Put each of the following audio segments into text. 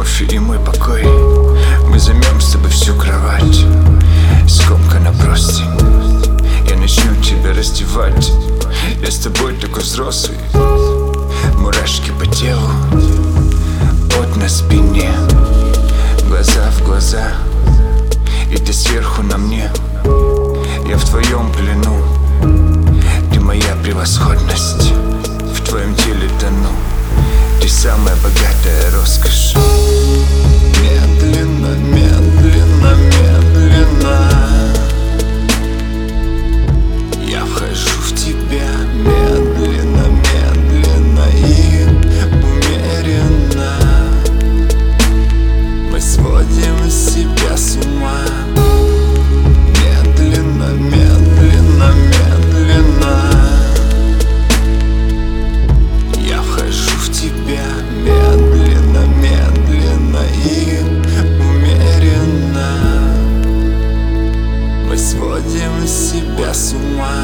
кофе и мой покой. Мы займем с тобой всю кровать. Скомкана простынь, я начну тебя раздевать. Я с тобой такой взрослый. Мурашки по телу, пот на спине, глаза в глаза, и ты сверху на мне. Я в твоем плену, ты моя превосходность. В твоем теле тону, ты самая богатая роскошь. Медленно, медленно, медленно я вхожу в тебя. Медленно, медленно и умеренно мы сводим себя с ума. Медленно, медленно, медленно я вхожу в тебя. Медленно, медленно и умеренно мы сводим себя с ума.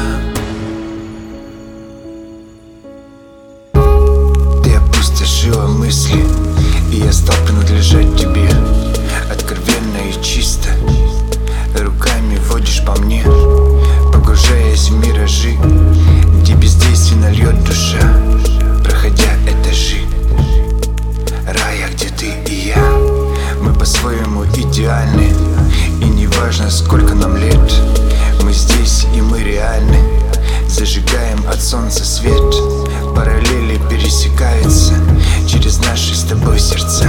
Ты опустошила мысли, и я стал принадлежать тебе. Откровенно и чисто руками водишь по мне, погружаясь в миражи, где бездейственно льет душа, проходя этажи рая, где ты и я. Мы по-своему идеальны, и неважно, сколько нам лет. Мы здесь и мы реальны, зажигаем от солнца свет. Параллели пересекаются через наши с тобой сердца.